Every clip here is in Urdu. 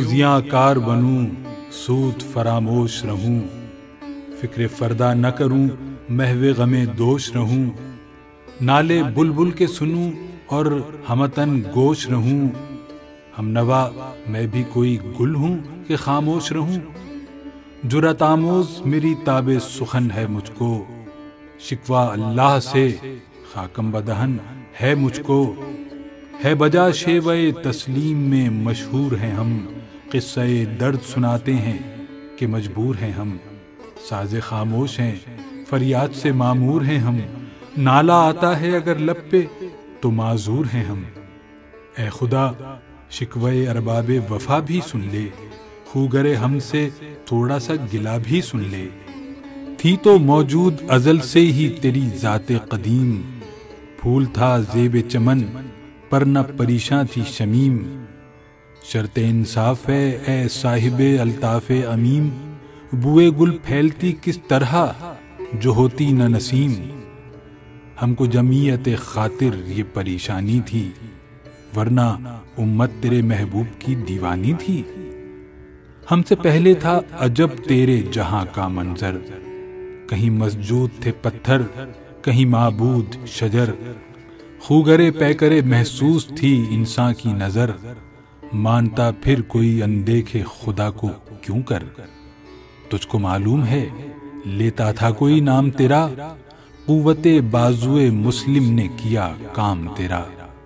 زیاں کار بنوں سود فراموش رہوں، فکر فردا نہ کروں محو غم دوش رہوں، نالے بلبل کے سنوں اور ہمتن گوش رہوں، ہم نوا میں بھی کوئی گل ہوں کہ خاموش رہوں، جرأت آموز میری تاب سخن ہے مجھ کو، شکوہ اللہ سے خاکم بدہن ہے مجھ کو، ہے بجا شیوہ تسلیم میں مشہور ہیں ہم، قصہ درد سناتے ہیں کہ مجبور ہیں ہم، ساز خاموش ہیں فریاد سے معمور ہیں ہم، نالا آتا ہے اگر لب پہ تو معذور ہیں ہم، اے خدا شکوہ ارباب وفا بھی سن لے، خوگر ہم سے تھوڑا سا گلا بھی سن لے، تھی تو موجود ازل سے ہی تیری ذات قدیم، پھول تھا زیب چمن پر نہ پریشاں تھی شمیم، شرط انصاف ہے اے صاحب الطاف امیم، بوئے گل پھیلتی کس طرح جو ہوتی نہ نسیم، ہم کو جمعیت خاطر یہ پریشانی تھی، ورنہ امت تیرے محبوب کی دیوانی تھی، ہم سے پہلے تھا عجب تیرے جہاں کا منظر، کہیں مسجود تھے پتھر کہیں معبود شجر، خوگرے پیکرے محسوس تھی انسان کی نظر، مانتا پھر کوئی اندیکھے خدا کو کیوں کر، تجھ کو معلوم ہے لیتا تھا کوئی نام تیرا، قوت بازوئے مسلم نے کیا کام تیرا،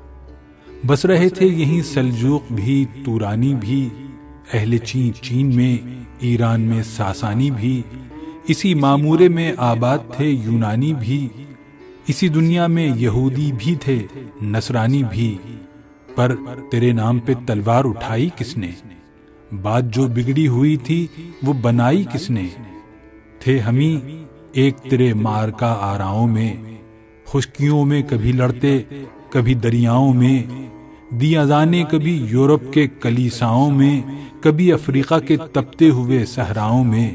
بس رہے تھے یہیں سلجوق بھی تورانی بھی، اہل چین میں ایران میں ساسانی بھی، اسی معمورے میں آباد تھے یونانی بھی، اسی دنیا میں یہودی بھی تھے نصرانی بھی، پر تیرے نام پہ تلوار اٹھائی کس نے، بات جو بگڑی ہوئی تھی وہ بنائی کس نے، تھے ہمیں ایک تیرے معرکہ آراؤں میں، خشکیوں میں کبھی لڑتے کبھی دریاؤں میں، دی اذانیں کبھی یورپ کے کلیساؤں میں، کبھی افریقہ کے تپتے ہوئے صحراؤں میں،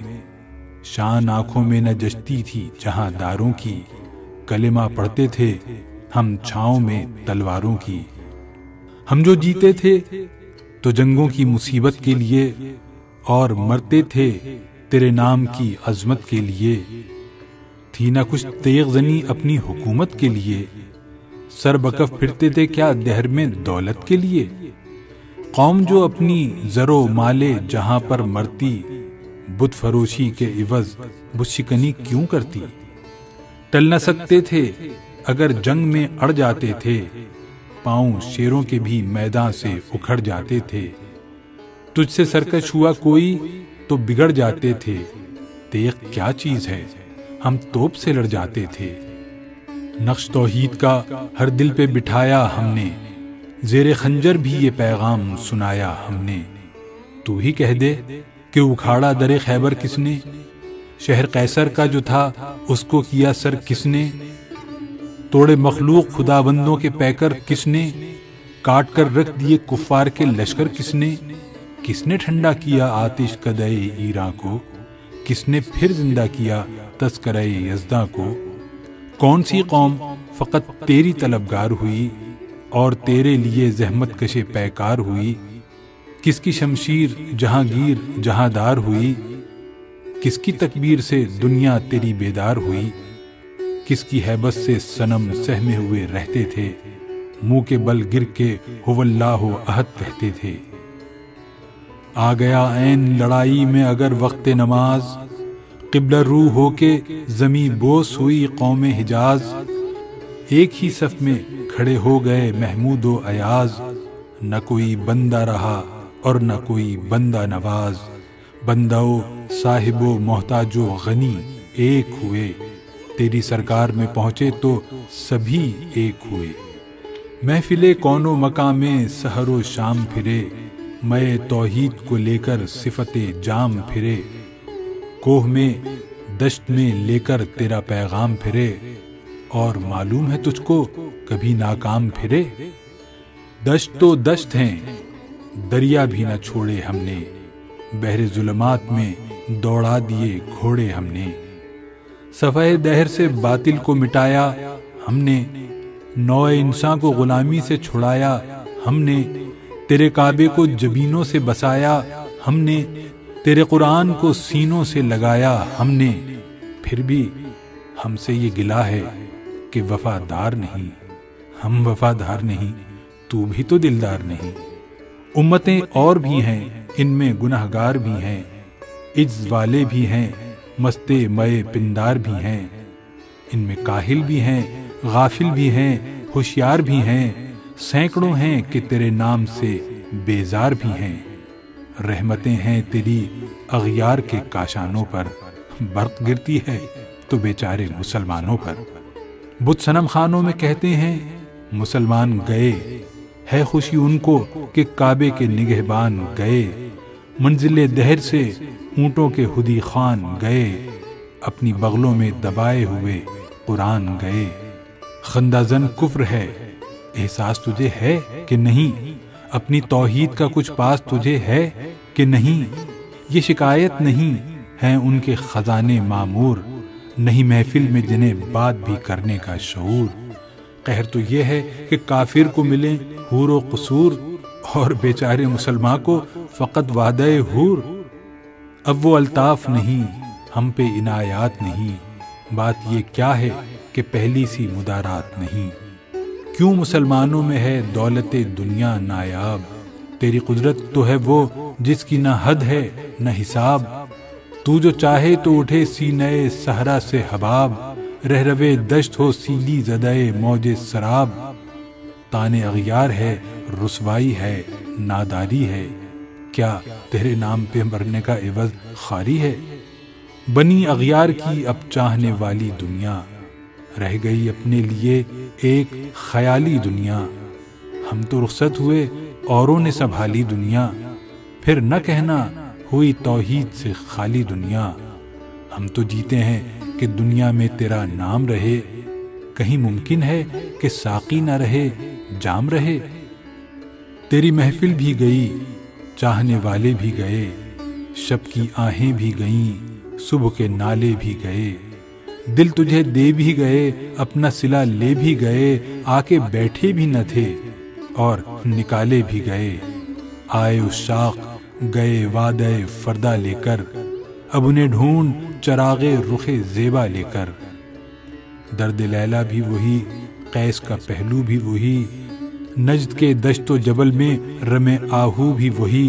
شان آنکھوں میں نہ جچتی تھی جہاں داروں کی، کلمہ پڑھتے تھے ہم چھاؤں میں تلواروں کی، ہم جو جیتے تھے تو جنگوں کی مصیبت کے لیے، اور مرتے تھے تیرے نام کی عظمت کے لیے، تھی نہ کچھ تیغ زنی اپنی حکومت کے لیے، سر بکف پھرتے تھے کیا دہر میں دولت کے لیے، قوم جو اپنی زر و مال جہاں پر مرتی، بت فروشی کے عوض بت شکنی کیوں کرتی، ٹل نہ سکتے تھے اگر جنگ میں اڑ جاتے تھے، پاؤں شیروں کے بھی میدان سے اکھڑ جاتے تھے، تجھ سے سرکش ہوا کوئی تو بگڑ جاتے تھے، تیغ کیا چیز ہے ہم توپ سے لڑ جاتے تھے، نقش توحید کا ہر دل پہ بٹھایا ہم نے، زیر خنجر بھی یہ پیغام سنایا ہم نے، تو ہی کہہ دے کہ اکھاڑا در خیبر کس نے، شہر قیصر کا جو تھا اس کو کیا سر کس نے، توڑے مخلوق خدا بندوں کے پیکر کس نے، کاٹ کر رکھ دیے کفار کے لشکر کس نے ٹھنڈا کیا آتش کدے ایراں کو، کس نے پھر زندہ کیا تذکرہ یزداں کو، کون سی قوم فقط تیری طلبگار ہوئی اور تیرے لیے زحمت کش پیکار ہوئی، کس کی شمشیر جہانگیر جہاں دار ہوئی، کس کی تکبیر سے دنیا تیری بیدار ہوئی، کس کی ہیبت سے صنم سہمے ہوئے رہتے تھے، منہ کے بل گر کے ہو اللہ احد کہتے تھے، آ گیا عین لڑائی میں اگر وقت نماز، قبلہ رو ہو کے زمیں بوس ہوئی قوم حجاز، ایک ہی صف میں کھڑے ہو گئے محمود و ایاز، نہ کوئی بندہ رہا اور نہ کوئی بندہ نواز، بندہ و صاحب و محتاج و غنی ایک ہوئے، تیری سرکار میں پہنچے تو سبھی ایک ہوئے، محفل کون و مقام میں سحر و شام پھرے، میں توحید کو لے کر صفت جام پھرے، کوہ میں دشت میں لے کر تیرا پیغام پھرے، اور معلوم ہے تجھ کو کبھی ناکام پھرے، دشت تو دشت ہیں دریا بھی نہ چھوڑے ہم نے، بحر ظلمات میں دوڑا دیے گھوڑے ہم نے، صفحہ دہر سے باطل کو مٹایا ہم نے، نوع انسان کو غلامی سے چھڑایا ہم نے، تیرے کعبے کو جبینوں سے بسایا ہم نے، تیرے قرآن کو سینوں سے لگایا ہم نے، پھر بھی ہم سے یہ گلہ ہے کہ وفادار نہیں۔ ہم وفادار نہیں، تو بھی تو دلدار نہیں۔ امتیں اور بھی ہیں، ان میں گنہگار بھی ہیں، عجز والے بھی ہیں، مستے مئے پندار بھی ہیں، ان میں کاہل بھی ہیں، غافل بھی ہیں، ہوشیار بھی ہیں، سینکڑوں ہیں کہ تیرے نام سے بیزار بھی ہیں۔ رحمتیں ہیں تیری اغیار کے کاشانوں پر، برق گرتی ہے تو بیچارے مسلمانوں پر۔ بت صنم خانوں میں کہتے ہیں مسلمان گئے، ہے خوشی ان کو کہ کعبے کے نگہبان گئے، منزل دہر سے اونٹوں کے ہدی خان گئے، اپنی بغلوں میں دبائے ہوئے قرآن گئے۔ خندہ زن کفر ہے، احساس تجھے ہے کہ نہیں؟ اپنی توحید کا کچھ پاس تجھے ہے کہ نہیں؟ یہ شکایت نہیں ہیں ان کے خزانے معمور، نہیں محفل میں جنہیں بات بھی کرنے کا شعور۔ قہر تو یہ ہے کہ کافر کو ملیں حور و قصور، اور بیچارے مسلمان کو فقط وعدہ حور۔ اب وہ الطاف نہیں، ہم پہ عنایات نہیں، بات یہ کیا ہے کہ پہلی سی مدارات نہیں۔ کیوں مسلمانوں میں ہے دولت دنیا نایاب، تیری قدرت تو ہے وہ جس کی نہ حد ہے نہ حساب۔ تو جو چاہے تو اٹھے سینہ صحرا سے حباب، رہروے دشت ہو سیلی زدہ موج سراب۔ تانے اغیار ہے، رسوائی ہے، ناداری ہے، کیا تیرے نام پہ مرنے کا عوض خاری ہے؟ بنی اغیار کی اب چاہنے والی دنیا، رہ گئی اپنے لیے ایک خیالی دنیا۔ ہم تو رخصت ہوئے اوروں نے سنبھالی دنیا، پھر نہ کہنا ہوئی توحید سے خالی دنیا۔ ہم تو جیتے ہیں کہ دنیا میں تیرا نام رہے، کہیں ممکن ہے کہ ساقی نہ رہے جام رہے؟ تیری محفل بھی گئی، چاہنے والے بھی گئے، شب کی آہیں بھی گئیں، صبح کے نالے بھی گئے، دل تجھے دے بھی گئے، اپنا صلہ لے بھی گئے، آ کے بیٹھے بھی نہ تھے اور نکالے بھی گئے۔ آئے عشاق گئے وعدہ فردا لے کر، اب انہیں ڈھونڈ چراغ رخ زیبا لے کر۔ درد لیلا بھی وہی، قیس کا پہلو بھی وہی، نجد کے دشت و جبل میں رم آہو بھی وہی،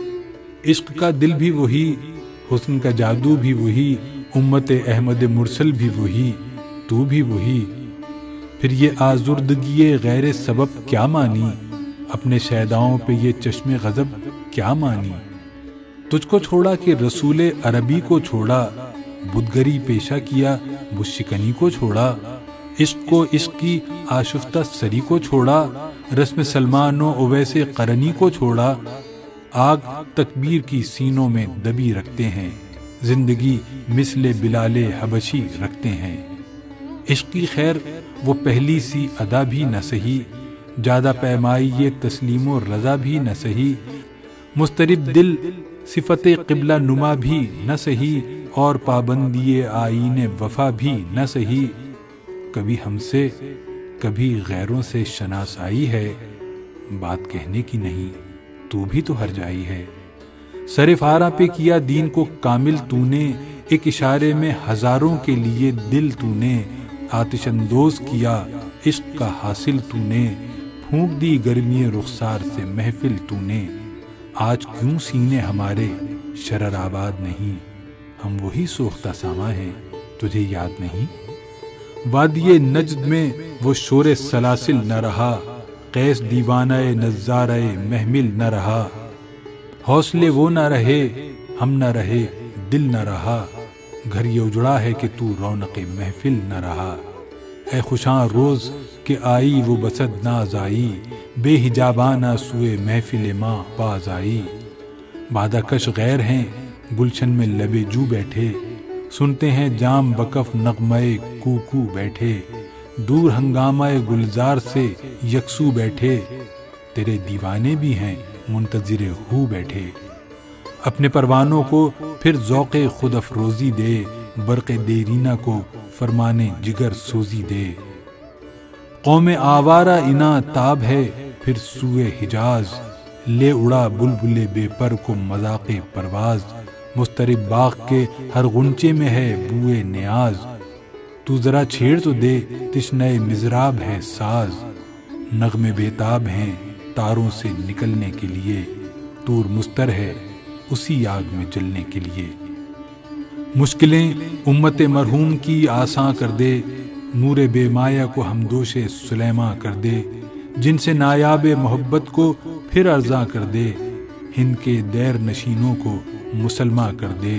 عشق کا دل بھی وہی، حسن کا جادو بھی وہی، امت احمد مرسل بھی وہی، تو بھی وہی۔ پھر یہ آزردگی غیر سبب کیا مانی، اپنے شیداؤں پہ یہ چشم غضب کیا مانی؟ تجھ کو چھوڑا کہ رسول عربی کو چھوڑا، بدگری پیشہ کیا بت شکنی کو چھوڑا، عشق کو عشق کی آشفتہ سری کو چھوڑا، رسم سلمان و اویس قرنی کو چھوڑا۔ آگ تکبیر کی سینوں میں دبی رکھتے ہیں، زندگی مثل بلال حبشی رکھتے ہیں۔ عشق کی خیر وہ پہلی سی ادا بھی نہ سہی، زیادہ پیمائی یہ تسلیم و رضا بھی نہ سہی، مضطرب دل صفت قبلہ نما بھی نہ سہی، اور پابندی آئین وفا بھی نہ سہی۔ کبھی ہم سے کبھی غیروں سے شناسائی ہے، بات کہنے کی نہیں، تو بھی تو ہر جائی ہے۔ سر فارا پہ کیا دین کو کامل تو نے، ایک اشارے میں ہزاروں کے لیے دل تو نے، آتش اندوز کیا عشق کا حاصل تو نے، پھونک دی گرمی رخسار سے محفل تو نے۔ آج کیوں سینے ہمارے شرر آباد نہیں، ہم وہی سوختہ ساما ہیں، تجھے یاد نہیں؟ وادی نجد میں وہ شور سلاسل نہ رہا، قیس دیوانہ نظارہ محمل نہ رہا، حوصلے وہ نہ رہے، ہم نہ رہے، دل نہ رہا، گھر یہ اجڑا ہے کہ تو رونق محفل نہ رہا۔ اے خوشاں روز کہ آئی وہ بسد ناز آئی، بے حجابانہ سوئے محفل ماں باز آئی۔ بادہ کش غیر ہیں گلشن میں لبے جو بیٹھے، سنتے ہیں جام بکف نغمہ کوکو بیٹھے، دور ہنگامہ گلزار سے یکسو بیٹھے، تیرے دیوانے بھی ہیں منتظر ہو بیٹھے۔ اپنے پروانوں کو پھر ذوق خود افروزی دے، برق دیرینہ کو فرمانے جگر سوزی دے۔ قوم آوارہ انا تاب ہے پھر سوئے حجاز، لے اڑا بلبل بے پر کو مذاق پرواز، مضطرب باغ کے ہر غنچے میں ہے بوئے نیاز، تو ذرا چھیڑ تو دے تشنئے مضراب ہے ساز، نغمے بیتاب ہیں تاروں سے نکلنے کے لیے، طور مستر ہے اسی آگ میں جلنے کے لیے۔ مشکلیں امت مرحوم کی آساں کر دے، نور بے مایہ کو ہمدوش سلیماں کر دے، جن سے نایاب محبت کو پھر ارزاں کر دے، ہند کے دیر نشینوں کو مسلماں کر دے۔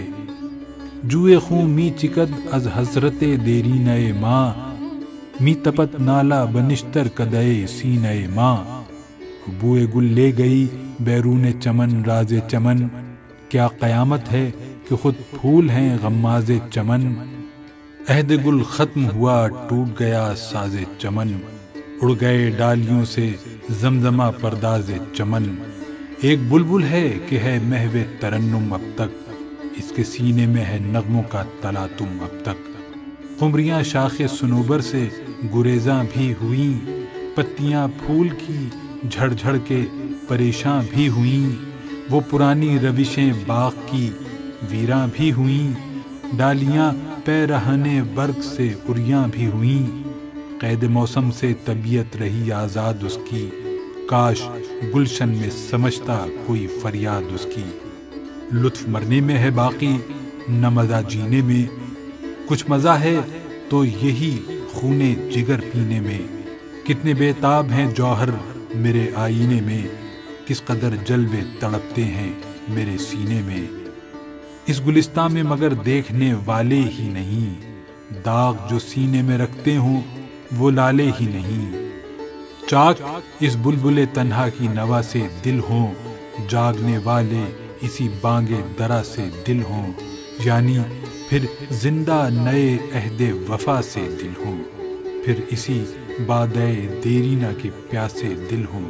جوئے خون می چکد از حضرت دیرینہ ماں، می تپت نالا بنشتر کدئے سینہ ماں، بوئے گل لے گئی بیرون چمن راز چمن، کیا قیامت ہے کہ خود پھول ہیں غماز چمن، عہد گل ختم ہوا ٹوٹ گیا ساز چمن، اڑ گئے ڈالیوں سے زمزمہ پرداز چمن، ایک بلبل ہے کہ ہے محو ترنم اب تک، اس کے سینے میں ہے نغموں کا تلاطم اب تک، قمریاں شاخ صنوبر سے گریزاں بھی ہوئیں، پتیاں پھول کی جھڑ جھڑ کے پریشاں بھی ہوئیں، وہ پرانی روشیں باغ کی ویراں بھی ہوئیں، ڈالیاں پیرہن برگ سے اریاں بھی ہوئیں، قید موسم سے طبیعت رہی آزاد اس کی، کاش گلشن میں سمجھتا کوئی فریاد اس کی، لطف مرنے میں ہے باقی نہ مزہ جینے میں، کچھ مزہ ہے تو یہی خون جگر پینے میں، کتنے بیتاب ہیں جوہر میرے آئینے میں، کس قدر جلوے تڑپتے ہیں میرے سینے میں، اس گلستان میں مگر دیکھنے والے ہی نہیں، داغ جو سینے میں رکھتے ہوں وہ لالے ہی نہیں، چاک اس بلبل تنہا کی نوا سے دل ہوں، جاگنے والے اسی بانگے درا سے دل ہوں، یعنی پھر زندہ نئے عہد وفا سے دل ہوں، پھر اسی بادئ دیرینہ کے پیاسے دل ہوں،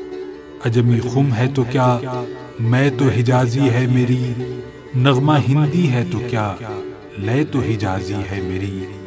عجمی خم ہے تو کیا میں تو حجازی ہے میری، نغمہ ہندی ہے تو کیا لے تو حجازی ہے میری،